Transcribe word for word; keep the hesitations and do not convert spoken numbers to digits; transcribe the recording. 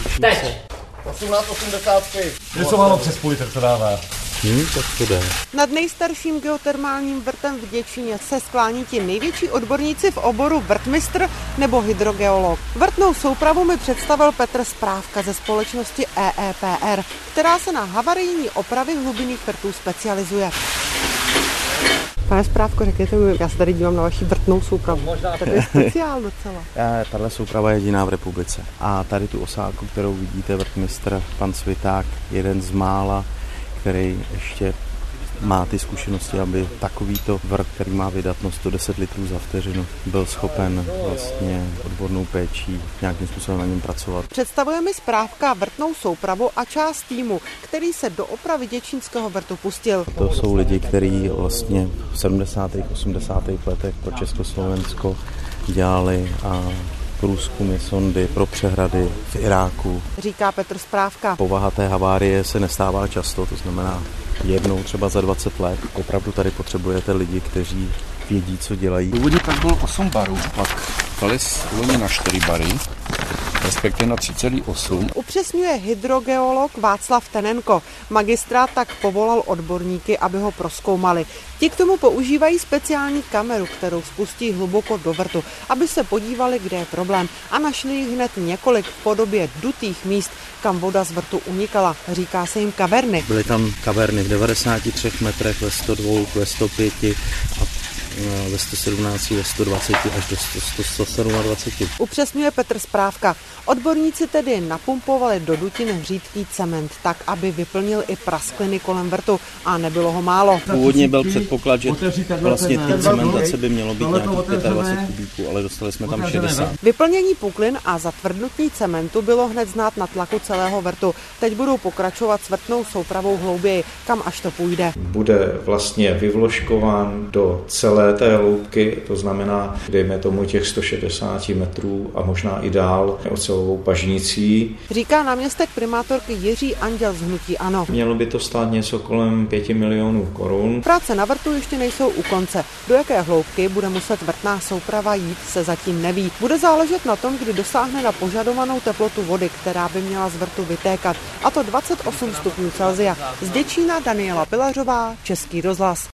Teď! osmnáct osmdesát pět. Něco málo přes půl litr to dává. Hmm, tak to jde. Nad nejstarším geotermálním vrtem v Děčíně se sklání ti největší odborníci v oboru vrtmistr nebo hydrogeolog. Vrtnou soupravu mi představil Petr Správka ze společnosti E E P R, která se na havarijní opravy hlubinných vrtů specializuje. Pane Správko, řekněte mi, já se tady dívám na vaši vrtnou soupravu. To je speciál docela. Tahle souprava je jediná v republice. A tady tu osádku, kterou vidíte, vrtmistr pan Sviták, jeden z mála, který ještě má ty zkušenosti, aby takovýto vrt, který má vydatnost sto deset litrů za vteřinu, byl schopen vlastně odbornou péčí nějakým způsobem na něm pracovat. Představuje mi Správka vrtnou soupravu a část týmu, který se do opravy děčínského vrtu pustil. To jsou lidi, kteří vlastně v sedmdesátých osmdesátých letech pro Československo dělali a průzkumy sondy pro přehrady v Iráku. Říká Petr Správka. Povaha té havárie se nestává často, to znamená jednou třeba za dvacet let. Opravdu tady potřebujete lidi, kteří vědí, co dělají. Původně tak bylo osm barů, pak dali loni na čtyři bary, respektive na tři celá osm. Upřesňuje hydrogeolog Václav Tenenko. Magistrát tak povolal odborníky, aby ho prozkoumali. Ti k tomu používají speciální kameru, kterou spustí hluboko do vrtu, aby se podívali, kde je problém, a našli jich hned několik v podobě dutých míst, kam voda z vrtu unikala. Říká se jim kaverny. Byly tam kaverny v devadesáti třech metrech, ve sto dvou, ve sto pěti a ve sto sedmnácti, ve sto dvaceti až do sto dvaceti. Upřesňuje Petr Správka. Odborníci tedy napumpovali do dutin řídký cement tak, aby vyplnil i praskliny kolem vrtu, a nebylo ho málo. Původně byl předpoklad, že vlastně ty cementace by mělo být nějakých dvacet pět kubíků, ale dostali jsme tam šedesát. Vyplnění puklin a zatvrdnutí cementu bylo hned znát na tlaku celého vrtu. Teď budou pokračovat s vrtnou soupravou hlouběji, kam až to půjde. Bude vlastně vyvložkován do celé té hloubky, to znamená, dejme tomu těch sto šedesát metrů a možná i dál ocelovou pažnicí. Říká náměstek primátorky Jiří Anděl z hnutí ANO. Mělo by to stát něco kolem pěti milionů korun. Práce na vrtu ještě nejsou u konce. Do jaké hloubky bude muset vrtná souprava jít, se zatím neví. Bude záležet na tom, kdy dosáhne na požadovanou teplotu vody, která by měla z vrtu vytékat, a to dvacet osm stupňů Celsia. Z Děčína Daniela Pilařová, Český rozhlas.